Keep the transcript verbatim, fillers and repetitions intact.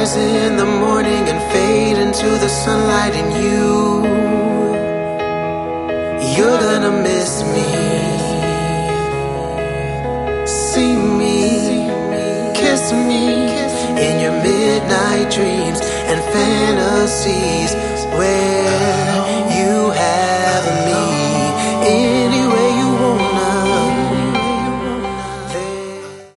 rise in the morning and fade into the sunlight, and you, you're gonna miss me. See me, kiss me in your midnight dreams and fantasies, where